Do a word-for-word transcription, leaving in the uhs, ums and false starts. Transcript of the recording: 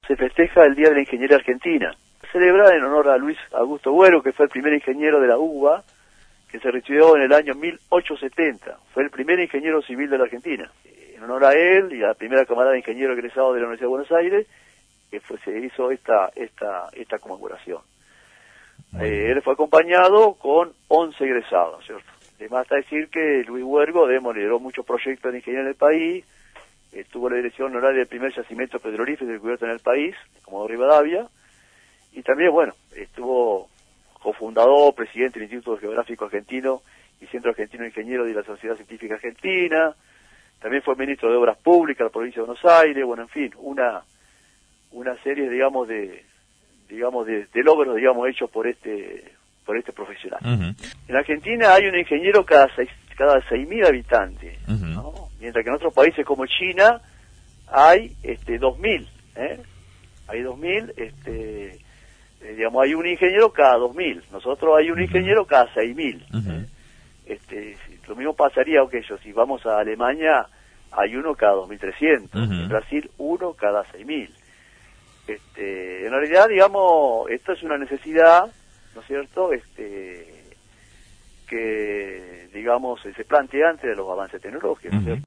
se festeja el Día de la Ingeniería Argentina. Celebra en honor a Luis Augusto Güero, que fue el primer ingeniero de la U B A, que se recibió en el año mil ochocientos setenta. Fue el primer ingeniero civil de la Argentina. En honor a él y a la primera camada de ingenieros egresados de la Universidad de Buenos Aires, que fue, se hizo esta esta esta conmemoración. Eh, él fue acompañado con once egresados, ¿cierto? Además está decir que Luis Huergo, digamos, lideró muchos proyectos de ingeniería en el país, estuvo la dirección honoraria del primer yacimiento petrolífero descubierto en el país, como Rivadavia, y también, bueno, estuvo cofundador, presidente del Instituto Geográfico Argentino y Centro Argentino de Ingenieros de la Sociedad Científica Argentina, también fue ministro de Obras Públicas de la provincia de Buenos Aires, bueno, en fin, una una serie, digamos, de digamos de, de logros, digamos, hechos por este por este profesional. Uh-huh. En Argentina hay un ingeniero cada seis cada seis mil habitantes, uh-huh. ¿no? Mientras que en otros países como China hay este dos mil, ¿eh? Hay dos mil, este eh, digamos, hay un ingeniero cada dos mil. Nosotros hay un uh-huh. ingeniero cada seis mil. Uh-huh. ¿eh? Este lo mismo pasaría que ellos, si vamos a Alemania hay uno cada dos mil trescientos, uh-huh. en Brasil uno cada seis mil. Este, en realidad, digamos, esto es una necesidad, ¿no es cierto?, este, que, digamos, se plantea antes de los avances tecnológicos, ¿no es cierto?